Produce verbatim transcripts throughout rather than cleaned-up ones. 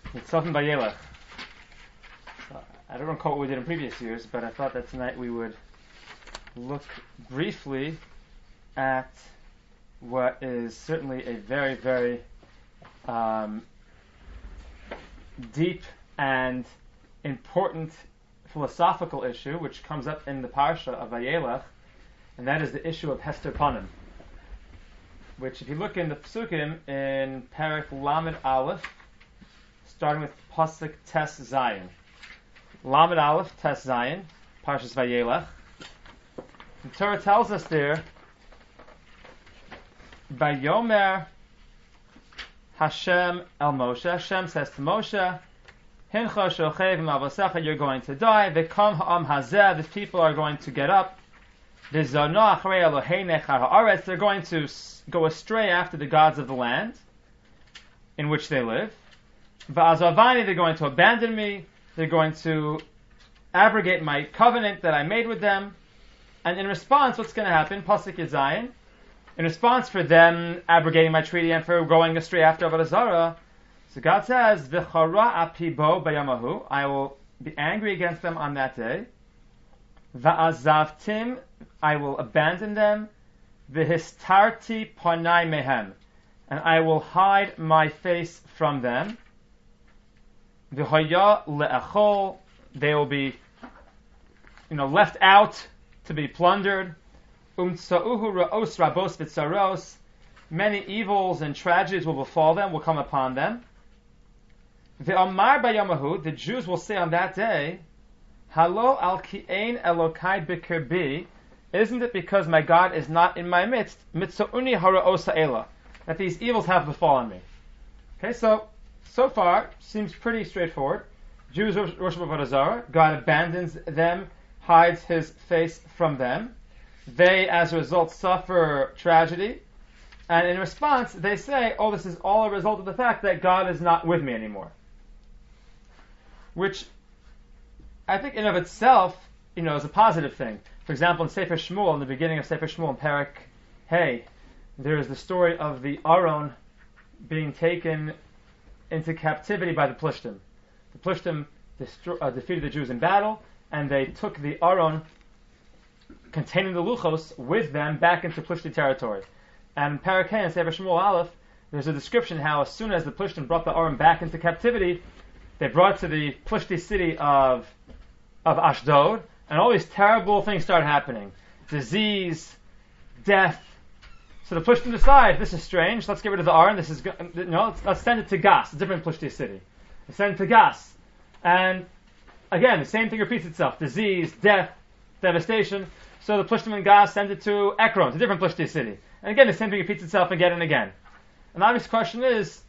It's Sofim Vayelech. So I don't recall what we did in previous years, but I thought that tonight we would look briefly at what is certainly a very, very um, deep and important philosophical issue, which comes up in the parsha of Vayelech, and that is the issue of Hester Panim. Which, if you look in the Psukim in Perek Lamed Aleph, starting with Pasuk Tes Zayin, Lamed Aleph Tes Zayin, Parshas Vayelech, the Torah tells us there, Vayomer Hashem El Moshe. Hashem says to Moshe, Hincha shochev ma'avosecha, you're going to die. V'kam ha'am hazeh, the people are going to get up. V'zono achrei Elohei nechar ha'aretz, they're going to go astray after the gods of the land in which they live. V'azavani, they're going to abandon me. They're going to abrogate my covenant that I made with them. And in response, what's going to happen? Pasuk Zayin. In response for them abrogating my treaty and for going astray after Avodah Zarah, so God says, "V'chara apibo bayamahu," I will be angry against them on that day. Va'azavtim, I will abandon them. V'histarti panai mehem, and I will hide my face from them. V'haya le'achol, they will be, you know, left out to be plundered. Umtsa'uhu ra'os rabos v'tzaros, many evils and tragedies will befall them, will come upon them. V'amar bayamahu, the Jews will say on that day, Halo al ki'ein elokai b'kirbi, isn't it because my God is not in my midst, mitza'uni hara'os ha'ela, that these evils have befallen me. Okay, so, so far, seems pretty straightforward. Jews worship Avodah Zarah, God abandons them, hides his face from them. They, as a result, suffer tragedy. And in response, they say, oh, this is all a result of the fact that God is not with me anymore. Which, I think in of itself, you know, is a positive thing. For example, in Sefer Shmuel, in the beginning of Sefer Shmuel, in Perek Hey, there is the story of the Aron being taken into captivity by the Plishtim. The Plishtim destro- uh, defeated the Jews in battle, and they took the Aron containing the Luchos with them back into Plishti territory. And in Perek Hey and Sefer Shmuel Aleph, there's a description how as soon as the Plishtim brought the Aron back into captivity, they brought to the Plishti city of of Ashdod, and all these terrible things started happening. Disease, death. So the Plishtim decide, this is strange, let's get rid of the Aron, this is, you know, let's, let's send it to Gas, a different Plishti city. They send it to Gas. And again, the same thing repeats itself. Disease, death, devastation. So the Plishtim and Gas send it to Ekron, a different Plishti city. And again, the same thing repeats itself again and again. And the obvious question is,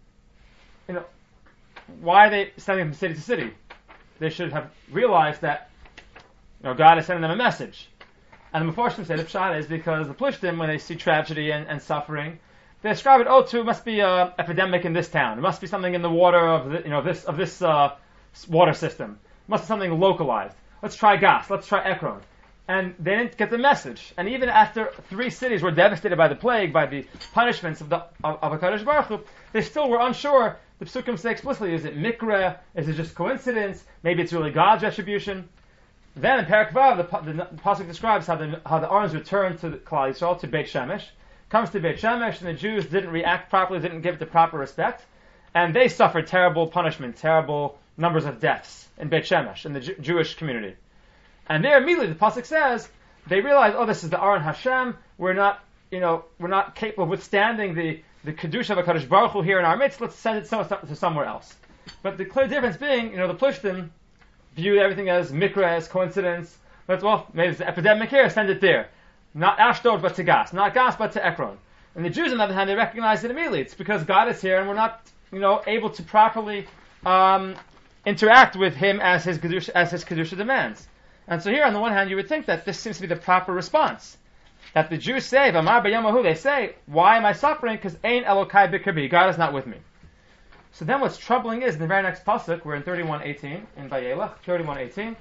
you know, why are they sending them from city to city? They should have realized that, you know, God is sending them a message. And the Mefarshim say the pshat is because the Plishtim, when they see tragedy and, and suffering, they ascribe it, oh, to it must be an epidemic in this town. It must be something in the water of the, you know, this of this uh, water system. It must be something localized. Let's try Gas. Let's try Ekron. And they didn't get the message. And even after three cities were devastated by the plague, by the punishments of the of, of HaKadosh Baruch Hu, they still were unsure. The Psukim say explicitly, is it Mikra? Is it just coincidence? Maybe it's really God's retribution. Then in Perek Vav, the, the, the Pasuk describes how the how the Arons returned to the Klal Yisrael, to Beit Shemesh. Comes to Beit Shemesh, and the Jews didn't react properly, didn't give it the proper respect. And they suffered terrible punishment, terrible numbers of deaths in Beit Shemesh, in the Jew- Jewish community. And there immediately the pasuk says they realize, oh, this is the Aron Hashem. We're not, you know, we're not capable of withstanding the the kedusha of HaKadosh Baruch Hu here in our midst. Let's send it to somewhere else. But the clear difference being, you know, the Plishtim viewed everything as mikra, as coincidence. Let's, well, maybe it's an epidemic here. Send it there. Not Ashdod, but to Gas. Not Gas, but to Ekron. And the Jews, on the other hand, they recognize it immediately. It's because God is here, and we're not, you know, able to properly um, interact with Him as His kedusha, as His kedusha demands. And so here, on the one hand, you would think that this seems to be the proper response. That the Jews say, V'amar b'yamahu, they say, why am I suffering? Because Ein Elokai b'kirbi, God is not with me. So then what's troubling is, in the very next pasuk, we're in thirty-one eighteen, in Vayelech, thirty-one eighteen.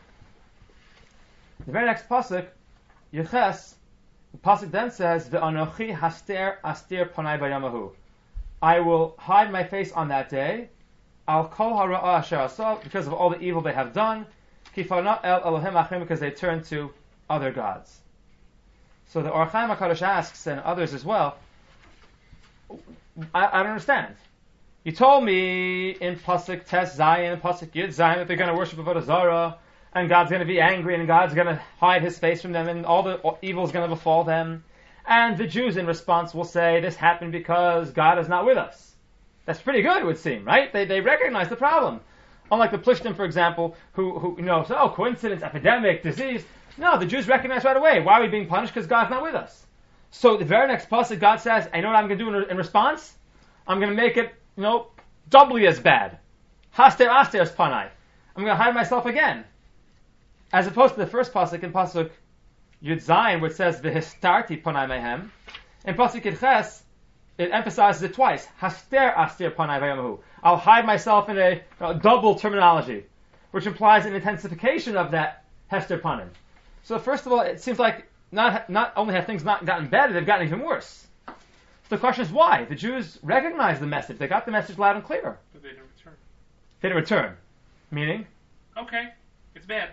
The very next pasuk, Yeches, the pasuk then says, V'anochi haster astir panai b'yamahu. I will hide my face on that day. al kol hara'ah asher asah, because of all the evil they have done, kifana el Elohim achrim, because they turn to other gods. So the Or HaChaim HaKadosh asks, and others as well, I, I don't understand. You told me in Pasuk Tes Zayin and Pasuk Yud Zayin that they're going to worship Avodah Zarah, and God's going to be angry, and God's going to hide His face from them, and all the evil is going to befall them. And the Jews, in response, will say this happened because God is not with us. That's pretty good, it would seem, right? They they recognize the problem. Unlike the Plishtim, for example, who who you know, say, oh, coincidence, epidemic, disease. No, the Jews recognize right away. Why are we being punished? Because God's not with us. So the very next pasuk, God says, I know what I'm going to do in, in response. I'm going to make it, you know, doubly as bad. Haster aster es panai. I'm going to hide myself again. As opposed to the first pasuk in pasuk Yud Zayin, where it says v'histarti panai mehem. In pasuk Yud Ches, it emphasizes it twice. Haster aster panai v'yamahu. I'll hide myself in a, a double terminology, which implies an intensification of that hester panim. So first of all, it seems like not not only have things not gotten better, they've gotten even worse. So the question is why? The Jews recognized the message. They got the message loud and clear. But they didn't return. They didn't return. Meaning? Okay, it's bad.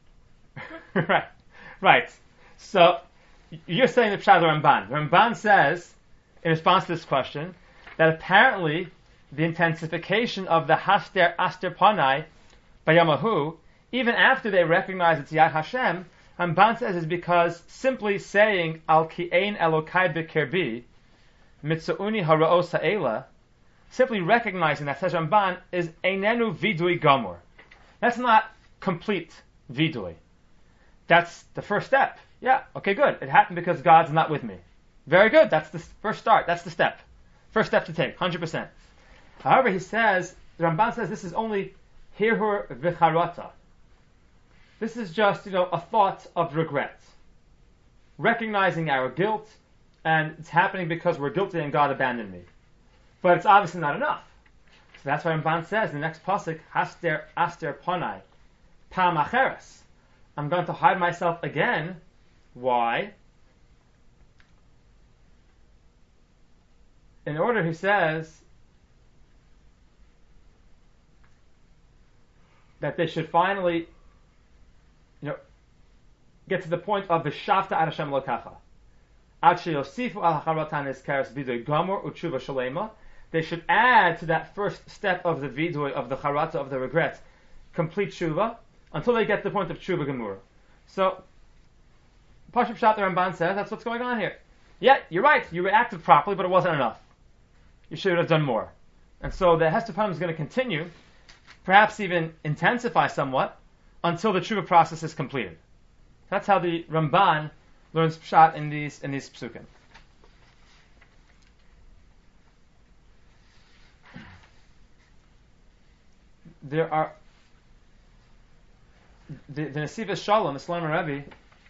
right. Right. So you're saying the Pshat of Ramban. Ramban says, in response to this question, that apparently the intensification of the Haster Aster Panai by Yamahu, even after they recognize it's Yad Hashem, Ramban says is because simply saying Al Ki'ein Elokai B'Kirbi Mitzu'uni Hara'os Ha'ela, simply recognizing that, says Ramban, is Einenu Vidui Gamur. That's not complete Vidui. That's the first step. Yeah, okay, good. It happened because God's not with me. Very good. That's the first start. That's the step. First step to take, one hundred percent. However, he says, the Ramban says this is only Hirhur V'Charata. This is just, you know, a thought of regret. Recognizing our guilt, and it's happening because we're guilty and God abandoned me. But it's obviously not enough. So that's why Ramban says in the next pasuk, Haster Aster Panai, Pam Acheres. I'm going to hide myself again. Why? In order, he says, that they should finally, you know, get to the point of the V'shavta ad Hashem Elokacha. Ad sheyosifu al hacharatan eskeres vidui gamur u'tshuva shalema. They should add to that first step of the vidui, of the charata, of the regret, complete tshuva, until they get to the point of tshuva gemura. So, Pashup Pshat the Ramban says that's what's going on here. Yeah, you're right. You reacted properly, but it wasn't enough. You should have done more. And so the Hester Panim is going to continue, perhaps even intensify somewhat, until the tshuva process is completed. That's how the Ramban learns Pshat in these in these psukim. There are the, the Nesivos Shalom, the Shlomo Rebbe,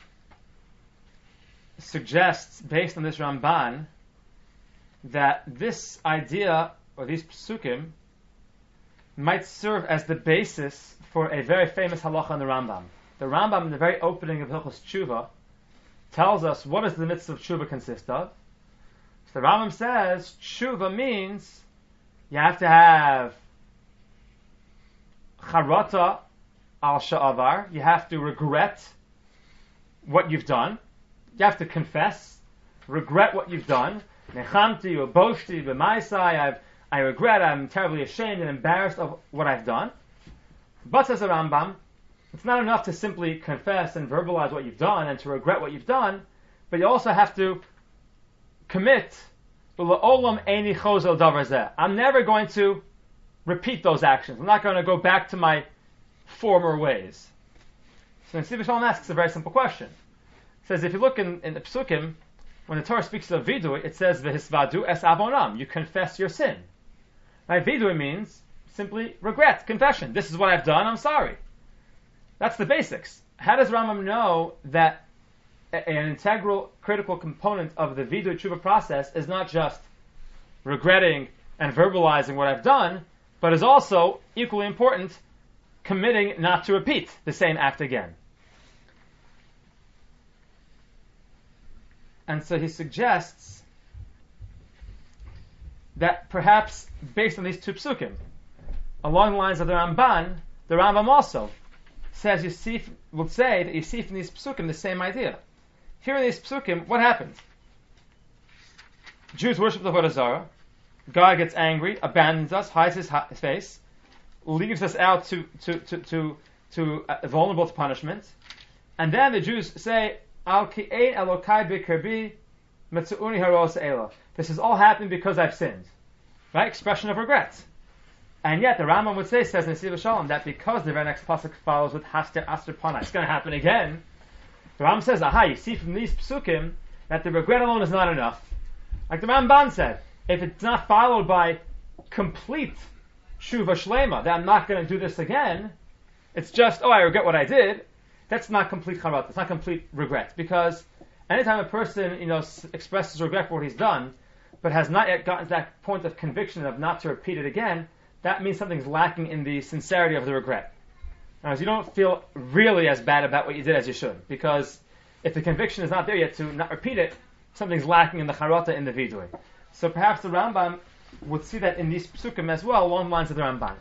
suggests, based on this Ramban, that this idea, or these psukim, might serve as the basis for a very famous halacha in the Rambam. The Rambam, in the very opening of Hilchos Tshuva, tells us what does the mitzvah of Tshuva consist of. So the Rambam says, Tshuva means you have to have charata al sha'avar, you have to regret what you've done. You have to confess, regret what you've done. Nechamti or boshti b'maisai, I've I regret, I'm terribly ashamed and embarrassed of what I've done. But says the Rambam, it's not enough to simply confess and verbalize what you've done and to regret what you've done, but you also have to commit. I'm never going to repeat those actions. I'm not going to go back to my former ways. So Nesivos Shalom asks a very simple question. It says, if you look in, in the Psukim, when the Torah speaks of vidui, it says v'hisvadu es avonam. You confess your sin. Right? Vidui means simply regret, confession. This is what I've done. I'm sorry. That's the basics. How does Rambam know that a, an integral, critical component of the vidui tshuva process is not just regretting and verbalizing what I've done, but is also equally important, committing not to repeat the same act again? And so he suggests that perhaps, based on these two psukim, along the lines of the Ramban, the Rambam also says you see, will say that you see from these psukim the same idea. Here in these psukim, what happens? Jews worship the Avodah Zarah. God gets angry, abandons us, hides his, his face, leaves us out to to to to, to uh, vulnerable to punishment, and then the Jews say, "Al ki'ein Elokai b'kerbi metzu'uni haros ela." This is all happening because I've sinned, right? Expression of regret. And yet the Rambam would say, says in Nesiv Shalom, that because the very next pasuk follows with Haster Aster Panai, it's going to happen again. The Rambam says, "Aha! You see from these psukim that the regret alone is not enough." Like the Ramban said, if it's not followed by complete Shuva Shlema, that I'm not going to do this again, it's just, oh, I regret what I did, that's not complete charat, it's not complete regret. Because anytime a person, you know, s- expresses regret for what he's done, but has not yet gotten to that point of conviction of not to repeat it again, that means something's lacking in the sincerity of the regret. Now, you don't feel really as bad about what you did as you should, because if the conviction is not there yet to not repeat it, something's lacking in the charata, in the vidui. So perhaps the Rambam would see that in these psukim as well, along the lines of the Ramban.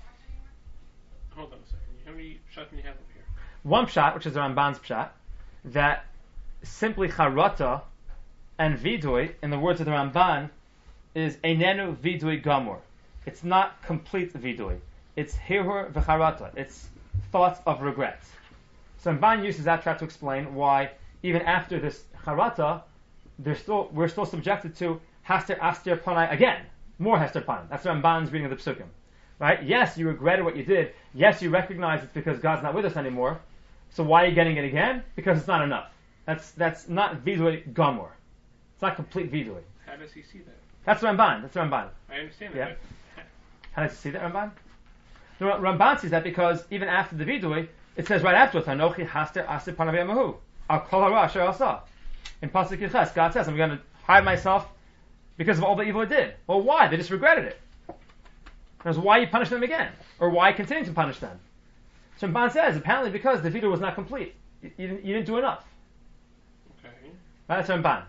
Hold on a second. How many pshat do you have over here? One pshat, which is the Ramban's pshat, that simply charata and vidui, in the words of the Ramban, is einenu vidui gamur. It's not complete vidui. It's hirur v'charata. It's thoughts of regret. So Ramban uses that pshat to explain why, even after this charata, they're still, we're still subjected to Haster Aster Panai again. More Hester Panai. That's Ramban's reading of the psukim. Right? Yes, you regretted what you did. Yes, you recognize it's because God's not with us anymore. So why are you getting it again? Because it's not enough. That's that's not vidui gamur. It's not complete vidui. How does he see that? That's Ramban. That's Ramban. I understand Yeah. that. but- How does he see that, Ramban? The Ramban sees that because even after the vidui, it says right afterwards, Anochi Haster Aster Panai V'Yamahu. Al Kol Hara Asher Asa. In Pasuk Yiches, God says, I'm going to hide myself because of all the evil I did. Well, why? They just regretted it. Because why you punish them again? Or why continue to punish them? So Ramban says, apparently because the video was not complete. You, you, didn't, you didn't do enough. Okay. Right? That's Ramban.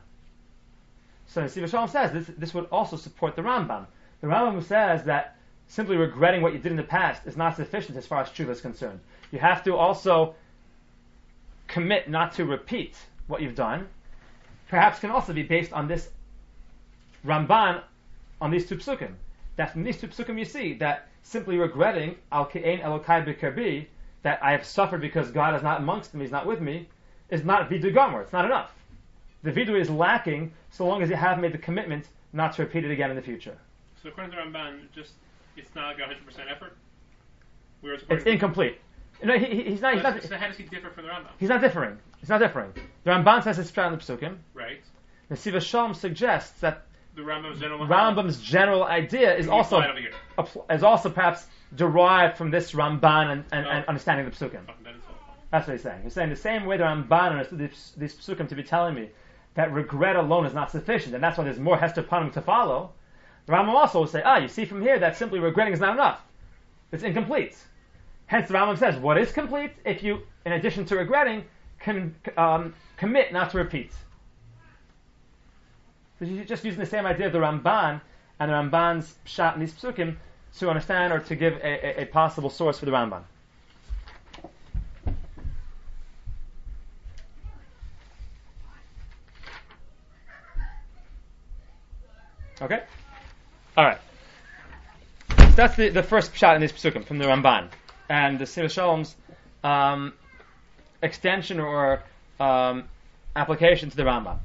So Nesiv Shalom says, this, this would also support the Rambam. The Rambam says that simply regretting what you did in the past is not sufficient as far as tshuva is concerned. You have to also commit not to repeat what you've done. Perhaps can also be based on this Ramban, on these two psukim. That from these two psukim you see that simply regretting al ke'ein Elokai b'kerbi, that I have suffered because God is not amongst me, He's not with me, is not vidu gomer. It's not enough. The vidu is lacking so long as you have made the commitment not to repeat it again in the future. So according to Ramban, just it's not like a hundred percent effort. Whereas It's according to- incomplete. No, he, he- he's not. He's So- not. so how does he differ from the Rambam? He's not differing. He's not differing. The Ramban says it's found in the psukim. Right. Nesiv Shalom suggests that The Rambam's general. Rambam's general idea is You also apply it over here. appl- is also perhaps derived from this Ramban and, and, Oh. and understanding the psukim. Oh, that is all. That's what he's saying. He's saying the same way the Ramban understood these, these psukim to be telling me that regret alone is not sufficient, and that's why there's more Hester Panim to follow. The Rambam also will say, ah, you see from here that simply regretting is not enough. It's incomplete. Hence the Rambam says, what is complete? If you, in addition to regretting, can um, commit not to repeat. So you're just using the same idea of the Ramban and the Ramban's pshat in these psukim to understand or to give a, a, a possible source for the Ramban. Okay? Alright. So that's the, the first pshat in these psukim from the Ramban. And the Nesiv Shalom's um, extension or um, application to the Rambam.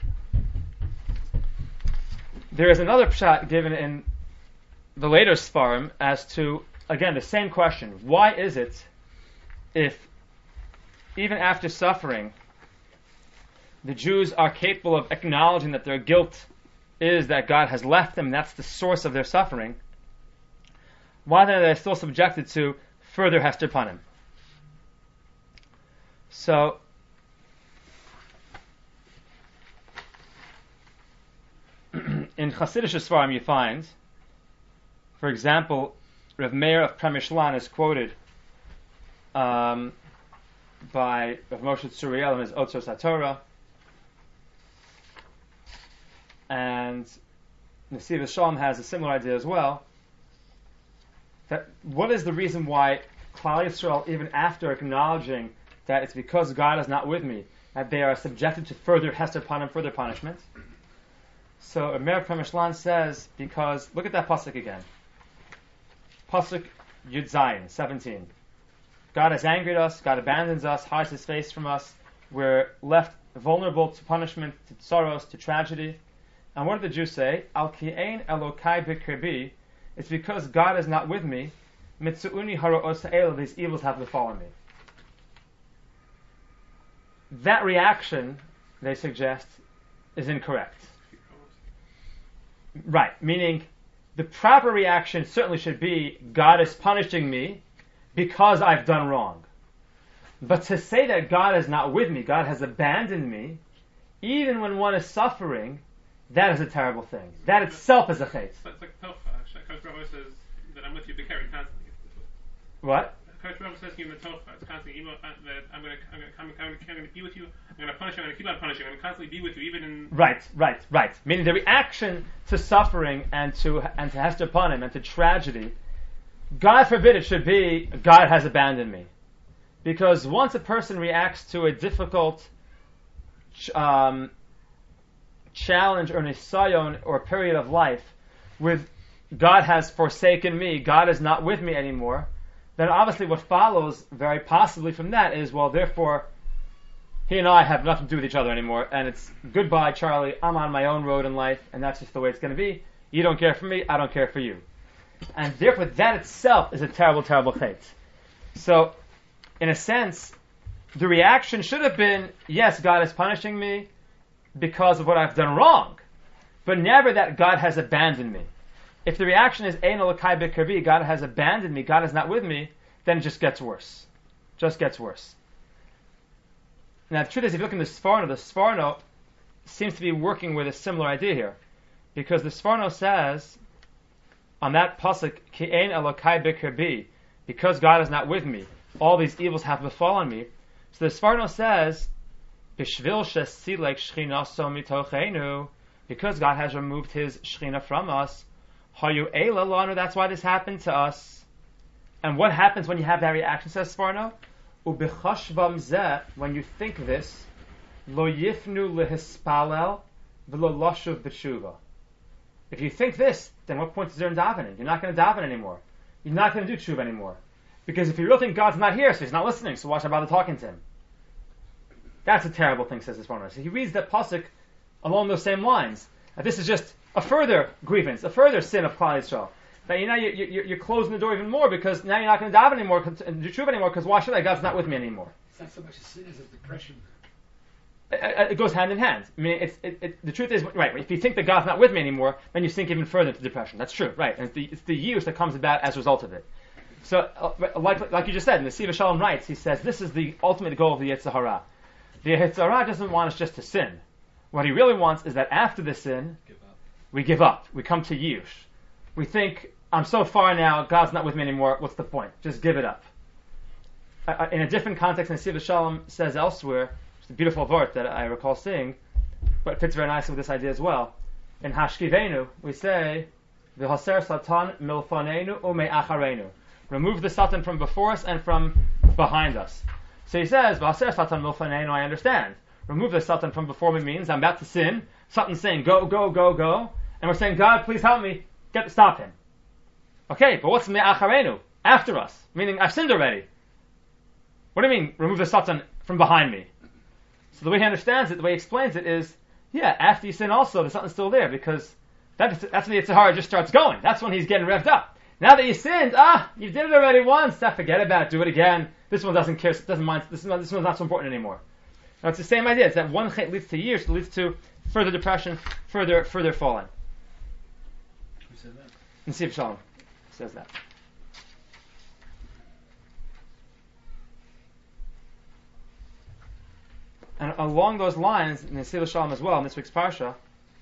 There is another pshat given in the later Sfarim as to, again, the same question. Why is it, if even after suffering, the Jews are capable of acknowledging that their guilt is that God has left them, that's the source of their suffering, why then are they still subjected to further Hester Panim? So, in Hasidic Sfarim you find, for example, Rav Meir of Premishlan is quoted um, by Rav Moshe Tzuriel in his Otzos HaTorah, and Nesiv Shalom has a similar idea as well. that what is the reason why Klal Yisrael, even after acknowledging that it's because God is not with me, that they are subjected to further hester panim, further punishment? So Meir Premishlan says, because, look at that pasuk again. Pasuk Yud Zayin, seventeen. God has angered us, God abandons us, hides his face from us, we're left vulnerable to punishment, to sorrows, to tragedy. And what did the Jews say? Al ki'ein Elokai b'kirbi, it's because God is not with me, mitzu'uni hara'os ha'el, these evils have befallen me. That reaction, they suggest, is incorrect. Right, meaning the proper reaction certainly should be, God is punishing me because I've done wrong. But to say that God is not with me, God has abandoned me, even when one is suffering, that is a terrible thing. That itself is a chait. It's like Tocha. Kosh Rabbi says that I'm with you, B'keri, constantly. What? Kosh Rabbi says to you in the Tocha, it's constantly, even that I'm going to I'm gonna, I'm gonna, I'm gonna be with you, I'm going to punish you, I'm going to keep on punishing you, I'm going to constantly be with you, even in... Right, right, right. Meaning the reaction to suffering and to and to hester panim and to tragedy, God forbid it should be, God has abandoned me. Because once a person reacts to a difficult um, challenge or nisayon or period of life with God has forsaken me, God is not with me anymore, then obviously what follows very possibly from that is, well, therefore, he and I have nothing to do with each other anymore, and it's goodbye, Charlie, I'm on my own road in life, and that's just the way it's going to be. You don't care for me, I don't care for you. And therefore, that itself is a terrible, terrible chait. So, in a sense, the reaction should have been, yes, God is punishing me because of what I've done wrong, but never that God has abandoned me. If the reaction is, Ein Elokai b'kirbi, God has abandoned me, God is not with me, then it just gets worse. Just gets worse. Now, the truth is, if you look in the Sforno, the Sforno seems to be working with a similar idea here. Because the Sforno says, on that pasuk, Ki ein Elokai b'kirbi, because God is not with me, all these evils have befallen me. So the Sforno says, Bishvil shesilek shchinaso mitochenu, because God has removed his shchina from us, hayu eila lanu, that's why this happened to us. And what happens when you have that reaction, says Sforno? Ubichashvam zeh, when you think this, lo yifnu lehispalel v'lo lashuv b'tshuva. If you think this, then what point is there in davening? You're not going to daven anymore. You're not going to do tshuva anymore. Because if you really think God's not here, so he's not listening, so why should I bother talking to him? That's a terrible thing, says this one. So he reads that pasuk along those same lines. That this is just a further grievance, a further sin of Klal Yisrael. That you know you, you, you're closing the door even more because now you're not going to daven anymore and do tshuva anymore because why should I? God's not with me anymore. It's not so much a sin as a depression. It, it goes hand in hand. I mean, it's, it, it, the truth is, right, if you think that God's not with me anymore, then you sink even further into depression. That's true, right. And it's the, it's the use that comes about as a result of it. So, uh, like, like you just said, and the Siva Shalom writes, he says, this is the ultimate goal of the Yetzer Hara. The Yetzer Hara doesn't want us just to sin. What he really wants is that after the sin, Give up. we give up. We come to Yush. We think, I'm so far now, God's not with me anymore, what's the point? Just give it up. Uh, in a different context, and Siva Shalom says elsewhere, it's a beautiful word that I recall seeing, but it fits very nicely with this idea as well. In Hashkivenu, we say, V'haser Satan milfanenu u'me'acharenu. Remove the Satan from before us and from behind us. So he says, V'haser Satan milfanenu, I understand. Remove the Satan from before me means I'm about to sin. Satan's saying, go, go, go, go. And we're saying, God, please help me. Get stop him. Okay, but what's me'acharenu? After us. Meaning, I've sinned already. What do you mean, remove the Satan from behind me? So the way he understands it, the way he explains it is, yeah, after you sin also, the Satan's still there, because that, that's when the Yetzer Hara just starts going. That's when he's getting revved up. Now that you sinned, ah, you did it already once, ah, forget about it, do it again. This one doesn't care, doesn't mind, this, one, this one's not so important anymore. Now it's the same idea, it's that one chait leads to years, leads to further depression, further further falling. Who said that? And Siv Shalom says that. And along those lines, in the Siv Shalom as well, in this week's Parsha,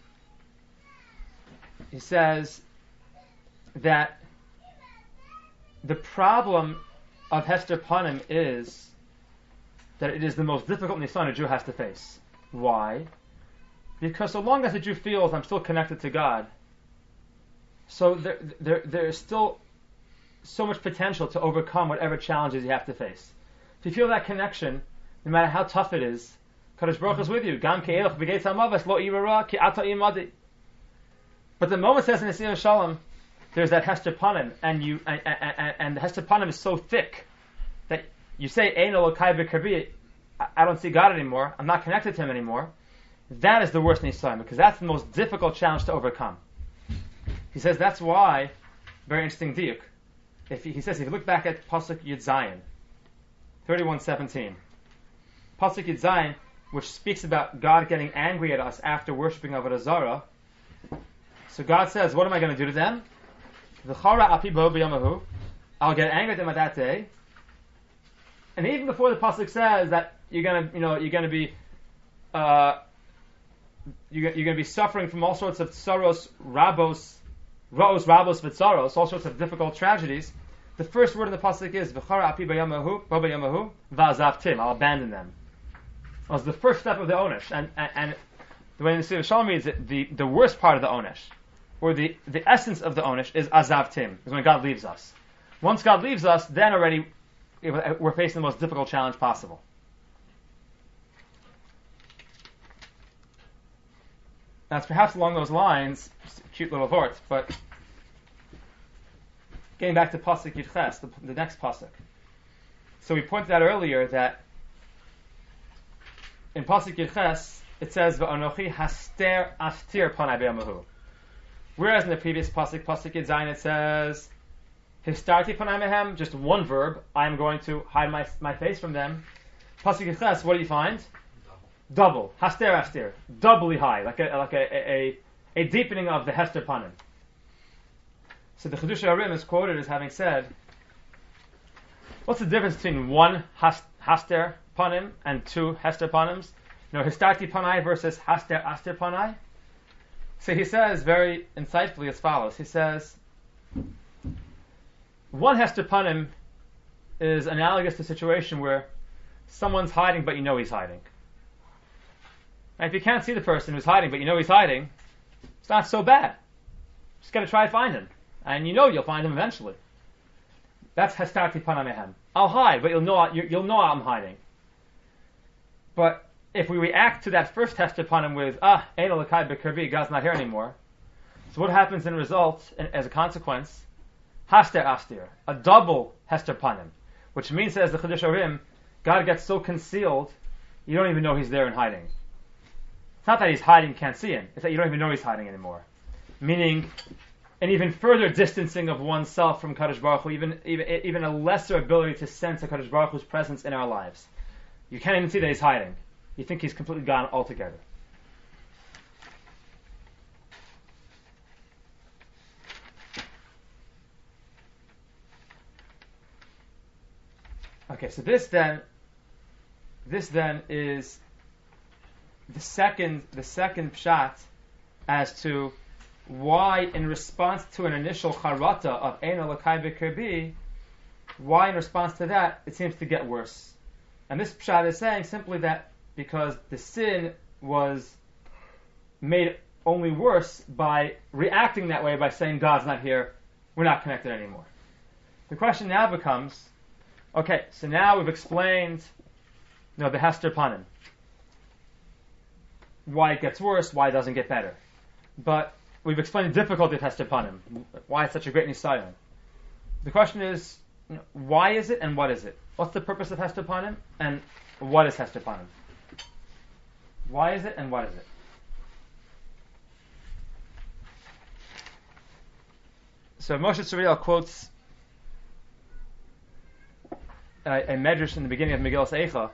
he says that the problem of Hester Panim is that it is the most difficult nisan a Jew has to face. Why? Because so long as a Jew feels I'm still connected to God, so there, there, there is still so much potential to overcome whatever challenges you have to face. If you feel that connection, no matter how tough it is, Kadosh Baruch is with you. Gam ke'elach b'geitz hamavas lo irara ki ata imadi. But the moment it says in the Siyam Shalom, there's that Hester Panim, and you and, and, and the Hester Panim is so thick that you say Ein Elokai b'Karbi, I don't see God anymore. I'm not connected to Him anymore. That is the worst Nisayon, because that's the most difficult challenge to overcome. He says that's why. Very interesting diuk. If he, he says if you look back at Pasuk Yud Zayin, thirty-one seventeen, Pasuk Yud Zayin, which speaks about God getting angry at us after worshiping Avodah Zarah. So God says, what am I going to do to them? V'chara api bo b'yamahu. I'll get angry at them at that day. And even before the pasuk says that you're going to, you know, you're going to be, uh, you're, you're going to be suffering from all sorts of tsaros, rabos, raos, rabos, v'tsaros, all sorts of difficult tragedies. The first word in the pasuk is v'chara api b'yamahu, bo b'yamahu, v'azavtim. I'll abandon them. That was the first step of the onesh, and and, and the way the Sivir Shalom reads it, the, the worst part of the onesh, or the, the essence of the onesh, is azavtim, is when God leaves us. Once God leaves us, then already we're facing the most difficult challenge possible. That's perhaps along those lines, just a cute little vort, but getting back to pasuk Yitches, the, the next pasuk. So we pointed out earlier that in pasuk Yitches it says v'anochi haster aftir panai be'amahu. Whereas in the previous pasuk, pasuk Yud Zayin, it says histarti panai mehem, just one verb. I am going to hide my my face from them. Pasuk Yitches, what do you find? Double. Haster aftir, doubly high, like a like a a, a deepening of the hester panim. So the Chiddushei HaRim is quoted as having said, what's the difference between one has, haster panim and two hester panims? You know, histarti panai versus haster aster panai. So he says very insightfully as follows. He says, one hester panim is analogous to a situation where someone's hiding but you know he's hiding. And if you can't see the person who's hiding but you know he's hiding, it's not so bad. Just got to try to find him. And you know you'll find him eventually. That's hastarti panamehem. I'll hide, but you'll know you'll know I'm hiding. But if we react to that first hester panim with ah ein elokai b'karbi, God's not here anymore. So what happens in result, as a consequence? Haster astir, a double hester panim, which means, says the Chiddushei HaRim, God gets so concealed you don't even know He's there and hiding. It's not that He's hiding, you can't see Him. It's that you don't even know He's hiding anymore. Meaning, an even further distancing of oneself from Kadosh Baruch Hu, even even even a lesser ability to sense a Kadosh Baruch Hu's presence in our lives. You can't even see that He's hiding. You think He's completely gone altogether. Okay, so this then, this then is the second the second pshat as to why, in response to an initial charata of Ein Elokai b'Karbi, why in response to that it seems to get worse. And this pshat is saying simply that because the sin was made only worse by reacting that way, by saying God's not here, we're not connected anymore. The question now becomes, okay, so now we've explained, you know, the Hester Panim, why it gets worse, why it doesn't get better. But we've explained the difficulty of Hester Panim, why it's such a great nisayon. The question is, you know, why is it and what is it? What's the purpose of Hester Panim and what is Hester Panim? Why is it and what is it? So Moshe Tzuriel quotes a, a medrash in the beginning of Megillas Eicha.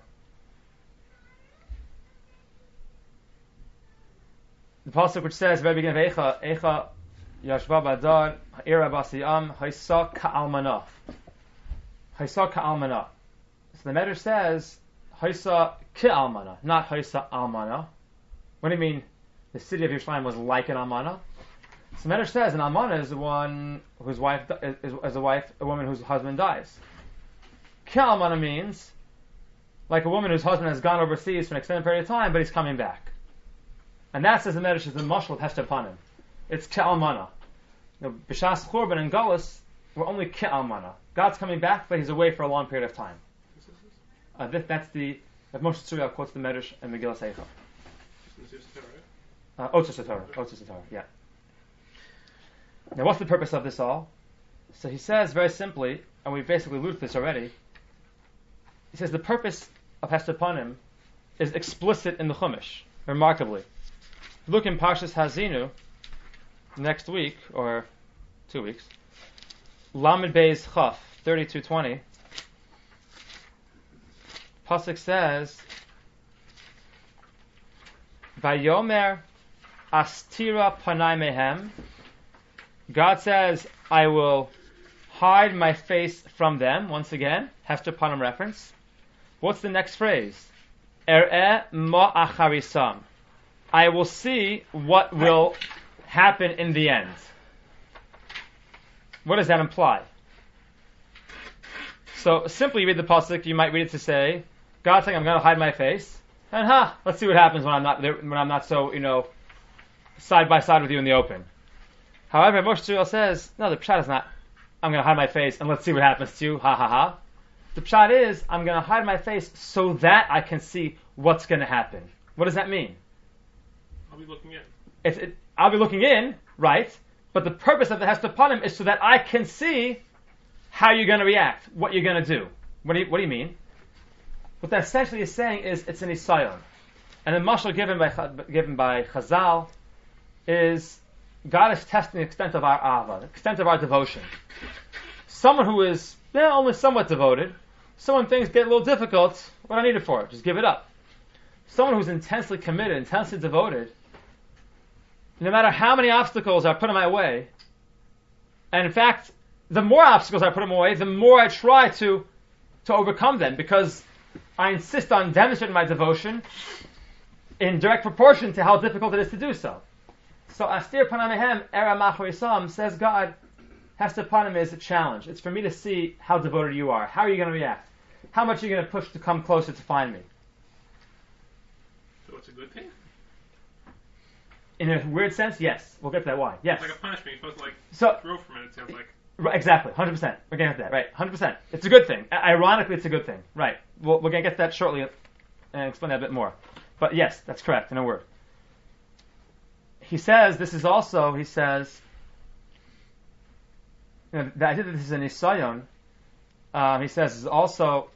The pasuk which says, very beginning of Eicha, Eicha Yashva Badar Ha'ira Basiyam Haisa Ka'almana. Haisa Ka'almana. So the medrash says Haisa Ka'almana, not Haisa Almana. What do you mean? The city of Yerushalayim was like an almana? So the medrash says an almana is the one whose wife is, is a wife, a woman whose husband dies. Ka'almana means like a woman whose husband has gone overseas for an extended period of time, but he's coming back. And that, says the medrash, is the mashal of Hester Panim. It's Ke'almana. You know, B'shas Churban and Galus, we're only Ke'almana. God's coming back, but he's away for a long period of time. Uh, this, that's the, if Moshe Tzuriel quotes the Medrash and Megillah Seicha. Uh, Otzos HaTorah. Otzos HaTorah, yeah. Now, what's the purpose of this all? So he says very simply, and we basically alluded to this already. He says the purpose of Hester Panim is explicit in the Chumash, remarkably. Look in Parshas Hazinu next week, or two weeks, Lamed Beis Chaf, thirty-two twenty. Pasuk says, Vayomer astira panai mehem. God says, I will hide my face from them. Once again, Hester Panim reference. What's the next phrase? Er'eh ma acharisam. I will see what will happen in the end. What does that imply? So simply read the pasuk. You might read it to say, God's saying, I'm going to hide my face, and ha, huh, let's see what happens when I'm not there, when I'm not so, you know, side by side with you in the open. However, Moshe Tzuriel says, no, the pshat is not, I'm going to hide my face and let's see what happens to you, ha ha ha. The pshat is, I'm going to hide my face so that I can see what's going to happen. What does that mean? I'll be looking in. It's, it, I'll be looking in, right? But the purpose of the Hester Panim is so that I can see how you're going to react, what you're going to do. What do you, what do you mean? What that essentially is saying is it's an isayon. And the mashal given by given by Chazal is God is testing the extent of our ava, the extent of our devotion. Someone who is yeah, only somewhat devoted, someone things get a little difficult, what do I need it for? Just give it up. Someone who's intensely committed, intensely devoted, no matter how many obstacles are put in my way, and in fact, the more obstacles I put in my way, the more I try to to overcome them, because I insist on demonstrating my devotion in direct proportion to how difficult it is to do so. So, Astir Panamehem Era Machorisam, says God, Hester Panim is a challenge. It's for me to see how devoted you are. How are you going to react? How much are you going to push to come closer to find me? So it's a good thing? In a weird sense, yes. We'll get to that why. Yes. It's like a punishment. You're supposed to like so, grow from it, it sounds like. Right, exactly, one hundred percent. We're getting to that, right? one hundred percent. It's a good thing. I- ironically, it's a good thing. Right. We'll, we're going to get to that shortly and explain that a bit more. But yes, that's correct, in a word. He says, this is also, he says, you know, the idea that this is an isayon, um, he says, is also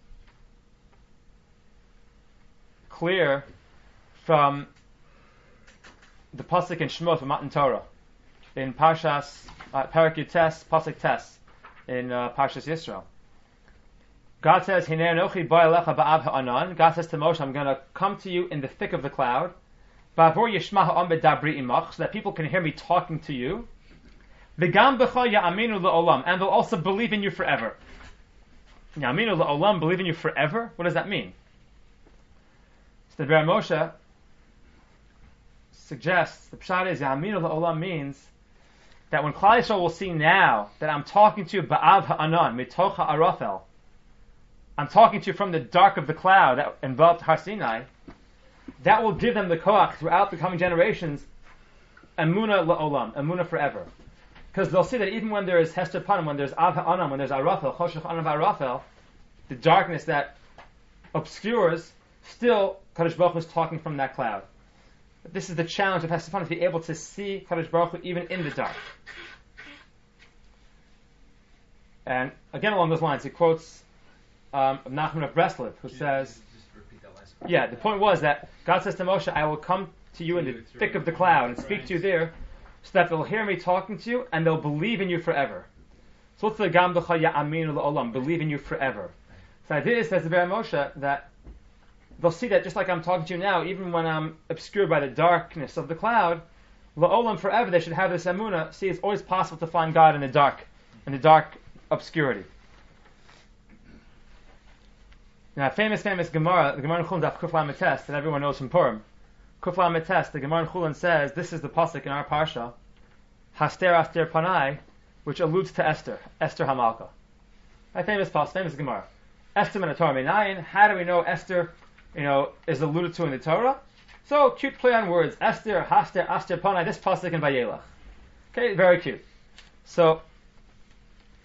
clear from the pasuk in Shemot from Matan Torah, in Parshas, uh, Parak Yutes, pasuk Tes, in uh, Parshas Yisrael. God says, Hinei anochi ba elecha ba'av ha'anan. God says to Moshe, I'm going to come to you in the thick of the cloud, ba'avor yishma ha'am bedabri imach, so that people can hear me talking to you. V'gam b'cha ya'aminu la'olam, and they'll also believe in you forever. Ya'aminu la'olam, believe in you forever? What does that mean? So the Ber Moshe suggests, the pshat is, Ya'aminu la'olam means that when Klal Yisrael will see now that I'm talking to you ba'av ha'anan, mitoch ha'arafel, I'm talking to you from the dark of the cloud that enveloped Har Sinai, that will give them the koach throughout the coming generations, emuna la'olam, emuna forever. Because they'll see that even when there is Hester Panim, when there's Av Ha'anam, when there's Arafel, Choshech Anav Arafel, the darkness that obscures, still Kadosh Baruch Hu is talking from that cloud. But this is the challenge of Hester Panim, to be able to see Kadosh Baruch Hu even in the dark. And again along those lines, he quotes um, Nachman of Breslov, who Just- says, just repeat that last part. yeah, the point was that God says to Moshe, I will come to you in the thick of the cloud and speak to you there, so that they'll hear me talking to you and they'll believe in you forever. So what's the Gam B'cha Ya'aminu L'Olam, believe in you forever. So the idea is, says the Ber Moshe, that they'll see that just like I'm talking to you now, even when I'm obscured by the darkness of the cloud, L'Olam forever, they should have this emunah. See, it's always possible to find God in the dark, in the dark obscurity. Now, famous, famous Gemara, the Gemara in Chulin Daf Kuf Lamed Tes, that everyone knows from Purim. Kuf Lamed Tes, the Gemara in Chulin says, this is the pasuk in our parsha, Haster Aster Panai, which alludes to Esther, Esther Hamalka. A famous pasuk, famous Gemara. Esther min Torah Minayin. How do we know Esther, you know, is alluded to in the Torah? So, cute play on words. Esther, Haster, Aster Panai, this pasuk in Vayelach. Okay, very cute. So,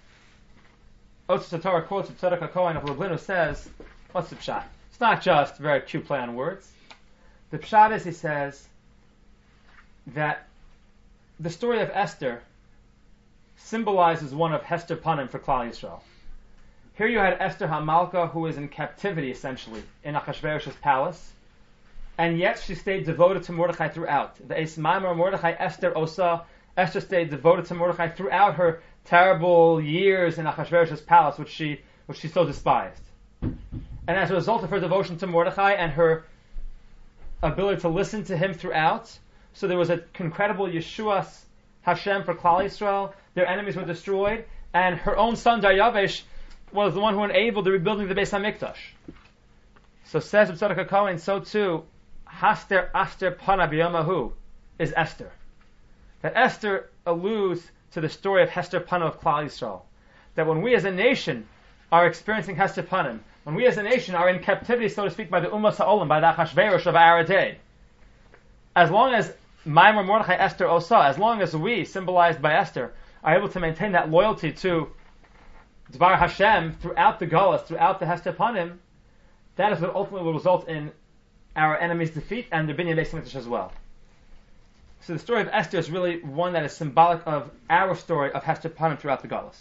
Otzes Torah quotes Tzedek HaKohen of Lublin, says, what's the pshat? It's not just a very cute play on words. The pshat is, he says, that the story of Esther symbolizes one of Hester Panim for Klal Yisrael. Here you had Esther Hamalka, who is in captivity, essentially, in Achashverosh's palace, and yet she stayed devoted to Mordechai throughout. The Eis Maimar Mordechai Esther Osa, Esther stayed devoted to Mordechai throughout her terrible years in Achashverosh's palace, which she which she so despised. And as a result of her devotion to Mordechai and her ability to listen to him throughout, so there was an incredible Yeshuas Hashem for Klal Yisrael. Their enemies were destroyed, and her own son Daryavesh was the one who enabled the rebuilding of the Beis Hamikdash. So says Tzedek HaKohen, so too, Haster Aster Pana B'Yamahu is Esther. That Esther alludes to the story of Hester Pana of Klal Yisrael. That when we as a nation are experiencing Hester Panim, when we as a nation are in captivity, so to speak, by the Ummah Sa'olim, by the Achashverosh of our day, as long as Maimar Mordechai Esther Osa, as long as we, symbolized by Esther, are able to maintain that loyalty to Dvar Hashem throughout the Golas, throughout the Hester Panim, that is what ultimately will result in our enemy's defeat and the Binyan Beis Hamikdash as well. So the story of Esther is really one that is symbolic of our story of Hester Panim throughout the Golas.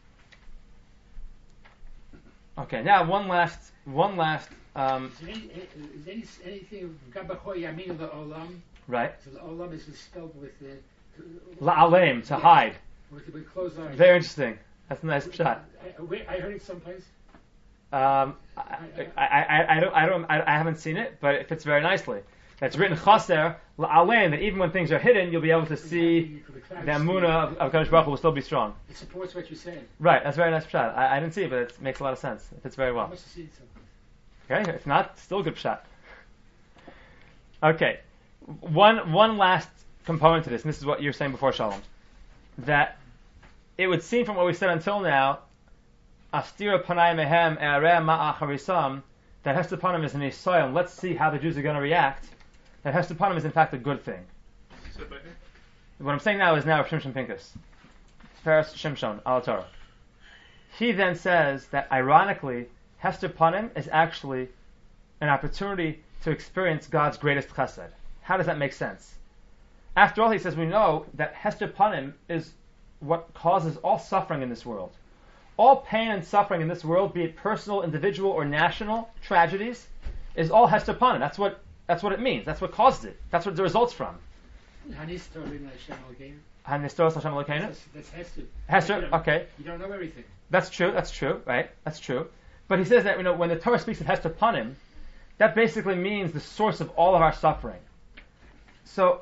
Okay, now one last, one last. Um, is there, any, is any, anything of Gabachoy Yamin the Olam? Right. So the Olam is spelled with the La'alem, to yes, hide. With, with closed eyes. Very interesting. That's a nice shot. I, wait, I heard it someplace. Um, I, I, I, I don't, I don't, I, I haven't seen it, but it fits very nicely. It's written chaser la'alein, that even when things are hidden, you'll be able to see the emunah of, of Kadosh Baruch Hu will still be strong. It supports what you're saying. Right, that's a very nice shot. I, I didn't see it, but it makes a lot of sense. It fits very well. I must have seen it someplace. Okay, if not, still a good shot. Okay, one one last component to this, and this is what you were saying before, Shalom, that it would seem from what we said until now, Astira Panay Mehem E'areh Ma'acharisam, that Hester Panim is an Yisrael, and let's see how the Jews are going to react. That Hester Panim is in fact a good thing. What I'm saying now is now of Shimshon Pinkus. Paris Shimshon, Al Torah. He then says that ironically, Hester Panim is actually an opportunity to experience God's greatest chesed. How does that make sense? After all, he says we know that Hester Panim is what causes all suffering in this world. All pain and suffering in this world, be it personal, individual, or national tragedies, is all Hester Panim. That's what that's what it means. That's what causes it. That's what it results from. Hanistor in Hashem Elokeinu. Hanistor Hashem Elokeinu. That's, that's Hester. Hester. You know, Okay. You don't know everything. That's true. That's true. Right. That's true. But he says that you know when the Torah speaks of Hester Panim, that basically means the source of all of our suffering. So,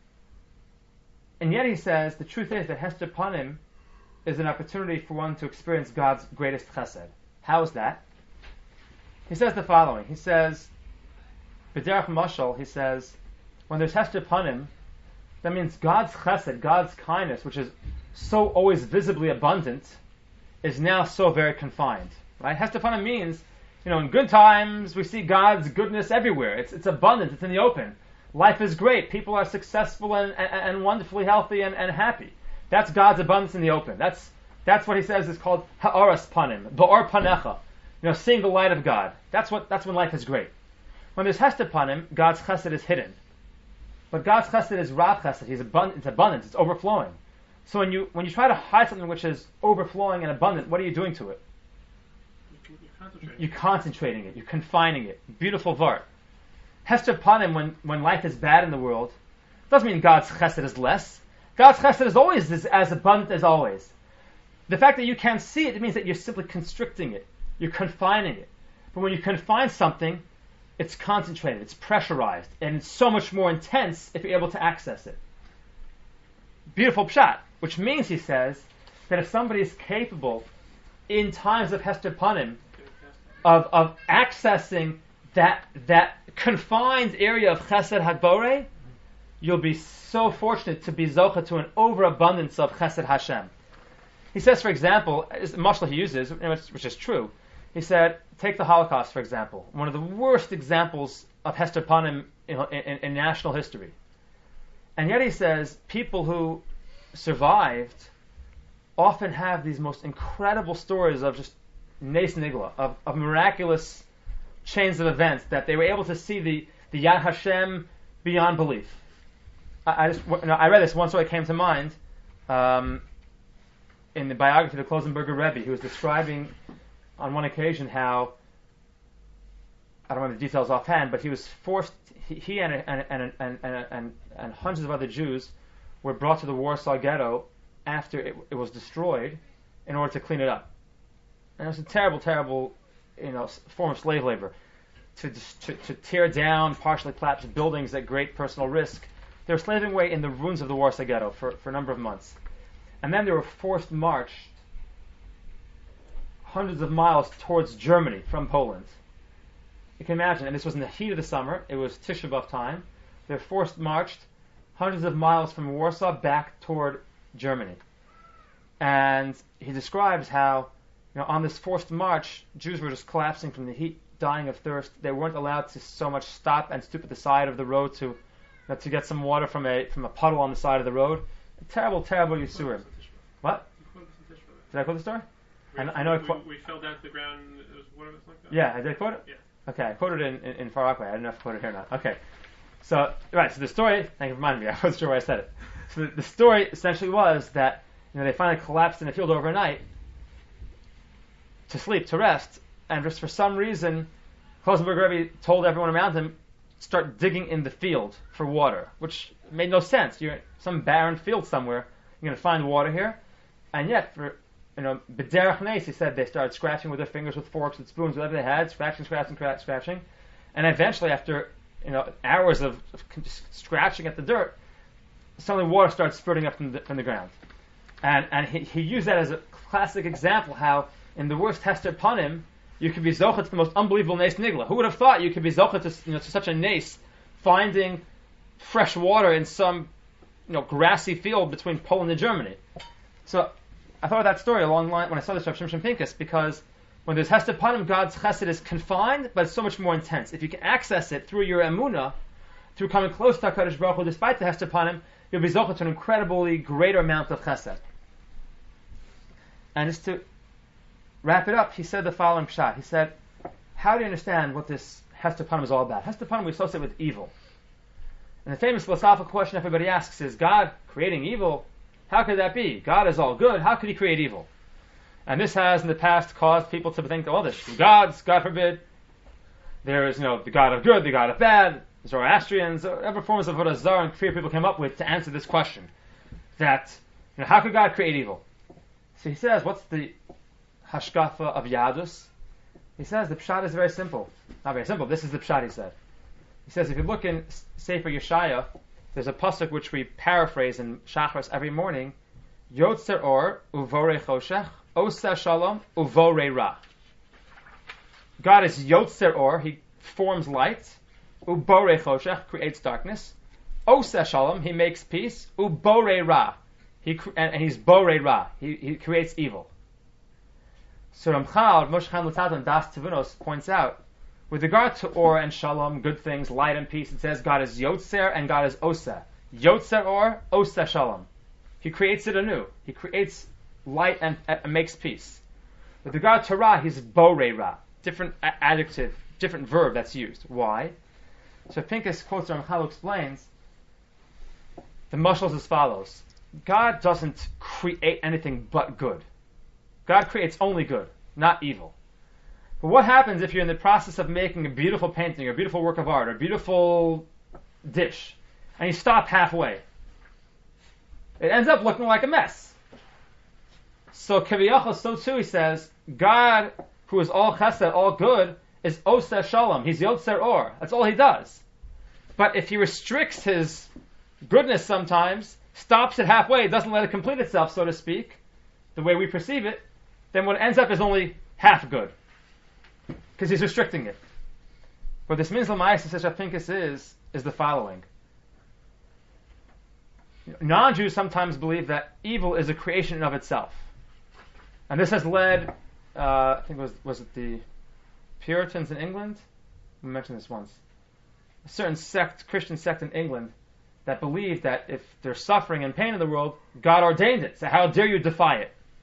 and yet he says the truth is that Hester Panim is an opportunity for one to experience God's greatest chesed. How is that? He says the following. He says, B'derech Mashal, he says, when there's Hester Panim, that means God's chesed, God's kindness, which is so always visibly abundant, is now so very confined. Right? Hester Panim means, you know, in good times, we see God's goodness everywhere. It's it's abundant, it's in the open. Life is great. People are successful and, and, and wonderfully healthy and, and happy. That's God's abundance in the open. That's that's what he says is called ha'aras panim, ba'or panecha. You know, seeing the light of God. That's what that's when life is great. When there's Hester Panim, God's chesed is hidden. But God's chesed is rav chesed. He's abundant. It's abundant. It's overflowing. So when you when you try to hide something which is overflowing and abundant, what are you doing to it? You're concentrating. You're concentrating it. You're confining it. Beautiful vart. Hester Panim, when when life is bad in the world, doesn't mean God's chesed is less. God's chesed is always as, as abundant as always. The fact that you can't see it, it means that you're simply constricting it. You're confining it. But when you confine something, it's concentrated, it's pressurized, and it's so much more intense if you're able to access it. Beautiful pshat, which means, he says, that if somebody is capable, in times of Hester Panim, of, of accessing that that confined area of Chesed Hagbore, you'll be so fortunate to be zocha to an overabundance of Chesed Hashem. He says, for example, the mashal he uses, which is true, he said, take the Holocaust, for example, one of the worst examples of Hester Panim in, in, in national history. And yet he says, people who survived often have these most incredible stories of just nes nigla, of, of miraculous chains of events that they were able to see the, the Yad Hashem beyond belief. I, I just you know, I read this one story that came to mind um, in the biography of the Klosenberger Rebbe, who was describing on one occasion how, I don't remember the details offhand, but he was forced, he, he and, and, and, and, and, and, and hundreds of other Jews were brought to the Warsaw Ghetto after it, it was destroyed in order to clean it up. And it was a terrible, terrible, you know, form of slave labor. To, to, to tear down partially collapsed buildings at great personal risk. They were slaving away in the ruins of the Warsaw Ghetto for, for a number of months. And then they were forced march hundreds of miles towards Germany from Poland. You can imagine, and this was in the heat of the summer, it was Tisha B'Av time. They were forced marched hundreds of miles from Warsaw back toward Germany. And he describes how, you know, on this forced march, Jews were just collapsing from the heat, dying of thirst. They weren't allowed to so much stop and stoop at the side of the road to, you know, to get some water from a from a puddle on the side of the road. A terrible, terrible Yisurim. What? Did I quote the story? We, I, I know. We, I qu- we fell down to the ground. It was one of us like that. Yeah, I did quote it. Yeah. Okay, I quoted it in, in, in Far Rockaway. I don't know if I quoted it here or not. Okay, so right. So the story. Thank you for reminding me. I wasn't sure where I said it. So the, the story essentially was that, you know, they finally collapsed in a field overnight to sleep, to rest, and just for some reason, Klosenberg Rebbe told everyone around him, start digging in the field for water, which made no sense. You're in some barren field somewhere. You're going to find water here. And yet, for, you know, B'derech Nes, he said they started scratching with their fingers, with forks, with spoons, whatever they had, scratching, scratching, scratching, scratching. And eventually, after, you know, hours of, of just scratching at the dirt, suddenly water starts spurting up from the, from the ground. And and he, he used that as a classic example how, in the worst Hester Panim, you could be zochah to the most unbelievable nes nigla. Who would have thought you could be zochah to, you know, to such a nes, finding fresh water in some, you know, grassy field between Poland and Germany? So I thought of that story along the line when I saw this Rav Shimshon Pincus, because when there's Hester Panim, God's chesed is confined, but it's so much more intense. If you can access it through your emunah, through coming close to HaKadosh Baruch Hu, despite the Hester Panim, you'll be zochah to an incredibly greater amount of chesed. And just to wrap it up, he said the following pshat. He said, how do you understand what this Hester Panim is all about? Hester Panim we associate with evil. And the famous philosophical question everybody asks is, God creating evil? How could that be? God is all good. How could he create evil? And this has in the past caused people to think, oh, there's gods, God forbid. There is, you know, the God of good, the God of bad, Zoroastrians, whatever forms of Avodah Zarah and Kfir people came up with to answer this question. That, you know, how could God create evil? So he says, what's the hashkafa of Yadus? He says the pshat is very simple. Not very simple. This is the pshat he said. He says if you look in Sefer Yeshaya, there's a pasuk which we paraphrase in Shachris every morning. Yotzer or uvore choshech, oseh shalom uvore ra. God is Yotzer or, he forms light. Ubore choshech, creates darkness. Oseh shalom, he makes peace. Ubore ra. He, and, and he's Borei Ra. He, he creates evil. So Ramchal, Moshe Chaim Luzzatto in Das Tivunos points out, with regard to Or and Shalom, good things, light and peace, it says God is Yotzer and God is Oseh. Yotzer Or, Oseh Shalom. He creates it anew. He creates light and, and makes peace. With regard to Ra, he's Borei Ra. Different a- adjective, different verb that's used. Why? So Pincus quotes Ramchal, who explains, the mashal is as follows. God doesn't create anything but good. God creates only good, not evil. But what happens if you're in the process of making a beautiful painting, or a beautiful work of art, or a beautiful dish, and you stop halfway? It ends up looking like a mess. So Kaviyachal, so too, he says, God, who is all chesed, all good, is Oseh Shalom. He's Yotzer Or. That's all he does. But if he restricts his goodness sometimes, stops it halfway, doesn't let it complete itself, so to speak, the way we perceive it, then what ends up is only half good. Because he's restricting it. What this means, L'mayis, says Rav Pincus, is, is the following. Non-Jews sometimes believe that evil is a creation in of itself. And this has led, uh, I think it was, was it the Puritans in England? We mentioned this once. A certain sect, Christian sect in England, that believed that if there's suffering and pain in the world, God ordained it. So how dare you defy it?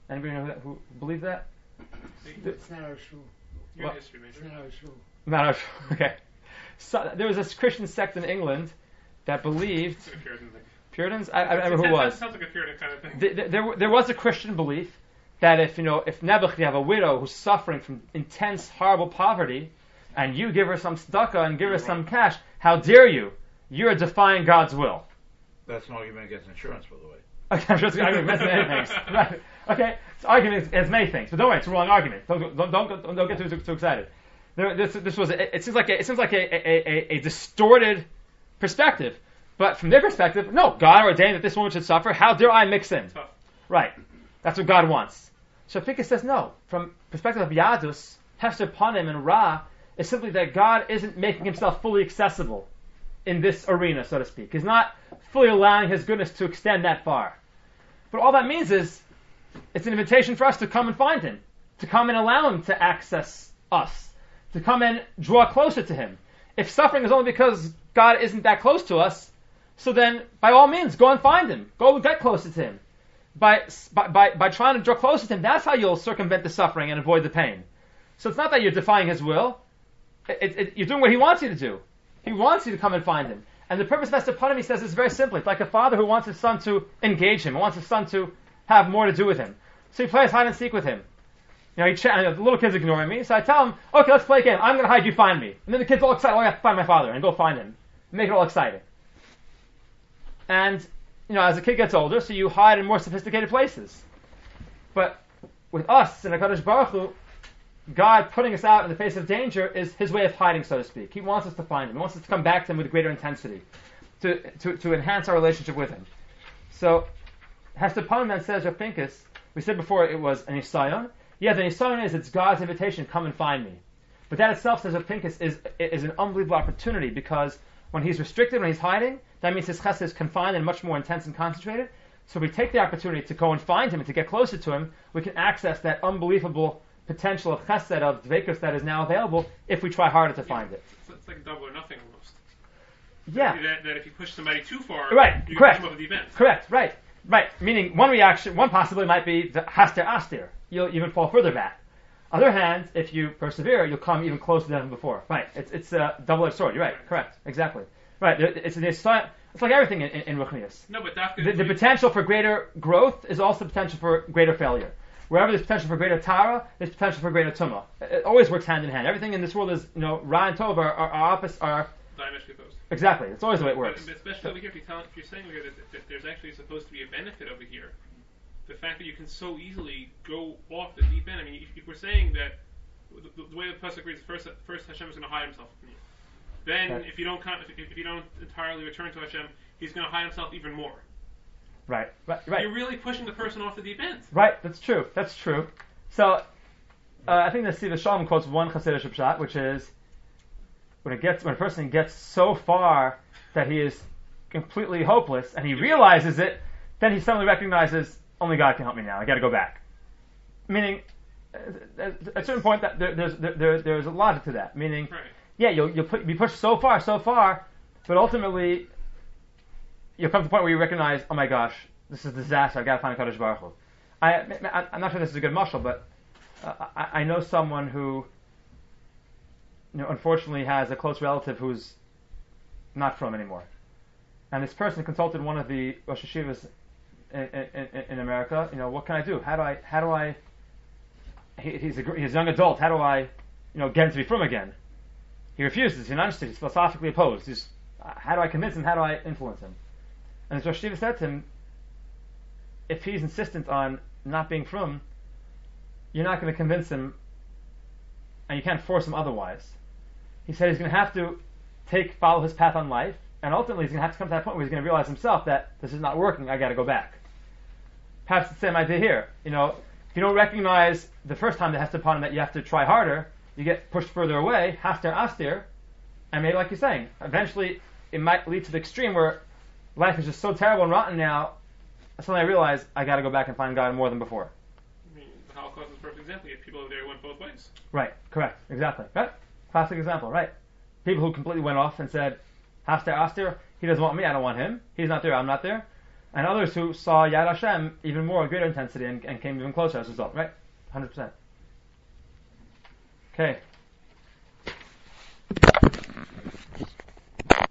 Anybody know who, that, who believes that? It's not our shul. Your What? history It's major. not our shul. Not our, okay. So there was this Christian sect in England that believed It's like a Puritan thing. Puritans. I, I don't remember who it It was. sounds like a Puritan kind of thing. Th- th- There, there was a Christian belief that if you know if Nebuch, you have a widow who's suffering from intense, horrible poverty, and you give her some tzedakah and give her some cash, how dare you? You're defying God's will. That's an argument against insurance, by the way. Okay, I'm sure it's an argument against many things. Right. Okay, it's an argument against many things, but don't worry, it's a wrong argument. Don't don't don't, don't, don't get too, too too excited. There, this this was a, it seems like a, it seems like a, a, a, a distorted perspective, but from their perspective, no, God ordained that this woman should suffer. How dare I mix in? Tough. Right, that's what God wants. So Pinchas says no. From perspective of Yadus, Hester Panim and Ra is simply that God isn't making himself fully accessible in this arena, so to speak. He's not fully allowing his goodness to extend that far. But all that means is it's an invitation for us to come and find him, to come and allow him to access us, to come and draw closer to him. If suffering is only because God isn't that close to us, so then by all means go and find him. Go get closer to him. By, by, by, by trying to draw closer to him, that's how you'll circumvent the suffering and avoid the pain. So it's not that you're defying his will. It, it, it, you're doing what he wants you to do. He wants you to come and find him. And the purpose of Hester Panim, he says, is very simple. It's like a father who wants his son to engage him, who wants his son to have more to do with him. So he plays hide and seek with him. You know, he ch- the little kid's ignoring me, so I tell him, okay, let's play a game. I'm going to hide, you find me. And then the kid's all excited, oh, I have to find my father, and go find him. Make it all exciting. And, you know, as the kid gets older, so you hide in more sophisticated places. But with us, in HaKadosh Baruch Hu, God putting us out in the face of danger is his way of hiding, so to speak. He wants us to find him. He wants us to come back to him with greater intensity, to to, to enhance our relationship with him. So, Hester Panim then says, Rav Pinkus, we said before it was an Nisayon. Yeah, the Nisayon is, it's God's invitation, come and find me. But that itself, says Rav Pinkus, is, is an unbelievable opportunity, because when he's restricted, when he's hiding, that means his chesed is confined and much more intense and concentrated. So if we take the opportunity to go and find him and to get closer to him, we can access that unbelievable potential of chesed, of dveikus that is now available if we try harder to find it. It's, it's like double or nothing almost. Yeah. That, that if you push somebody too far, Right, you correct. can push them off the event. Correct, right, right. Meaning one reaction, one possibility might be the haster astir. You'll even fall further back. Other hand, if you persevere, you'll come even closer than before. Right, it's it's a double-edged sword. You're right, correct, exactly. Right, it's it's, it's like everything in, in, in Ruchnius. No, but Dafka, The, the potential for greater growth is also potential for greater failure. Wherever there's potential for greater tara, there's potential for greater tumah. It, it always works hand in hand. Everything in this world is, you know, ra and tov are, are, are opposite, are diametrically opposed. exactly. It's always the way it But, works. but especially over here, if, you tell, if you're saying over here that, that there's actually supposed to be a benefit over here, the fact that you can so easily go off the deep end. I mean, if, if we're saying that the, the way the pasuk reads, first, first Hashem is going to hide himself from you. Then, Right. if you don't come, if, if you don't entirely return to Hashem, He's going to hide Himself even more. Right, right, right. You're really pushing the person off the deep end. Right, that's true. That's true. So, uh, I think the Siva Shalom quotes one Hasidic pshat, which is when it gets when a person gets so far that he is completely hopeless and he realizes it, then he suddenly recognizes only God can help me now. I got to go back. Meaning, uh, at a certain point, that there, there's there, there, there's a logic to that. Meaning, Right. yeah, you'll you'll put, be pushed so far, so far, but ultimately you'll come to the point where you recognize, oh my gosh, this is a disaster. I got to find a Kadosh Baruch Hu. I, I, I'm not sure this is a good mashal, but uh, I, I know someone who, you know, unfortunately has a close relative who's not from anymore, and this person consulted one of the Rosh Hashivas in, in, in America. You know, what can I do? How do I? How do I? He, he's a he's a young adult. How do I, you know, get him to be from again? He refuses. He's not interested. He's philosophically opposed. He's, uh, how do I convince him? How do I influence him? And as Rosh Hashiva said to him, if he's insistent on not being from, you're not going to convince him, and you can't force him otherwise. He said he's going to have to take follow his path on life, and ultimately he's going to have to come to that point where he's going to realize himself that this is not working. I got to go back. Perhaps the same idea here. You know, if you don't recognize the first time that has to upon him that you have to try harder, you get pushed further away, haster astir, and maybe like you're saying, eventually it might lead to the extreme where life is just so terrible and rotten now. Suddenly I realize I got to go back and find God more than before. I mean, the Holocaust is a perfect example. You have people over there who went both ways. Right, correct, exactly. Right? Classic example, right. People who completely went off and said, Haster Aster, he doesn't want me, I don't want him. He's not there, I'm not there. and others who saw Yad Hashem even more, greater intensity, and, and came even closer as a result, right? one hundred percent. Okay.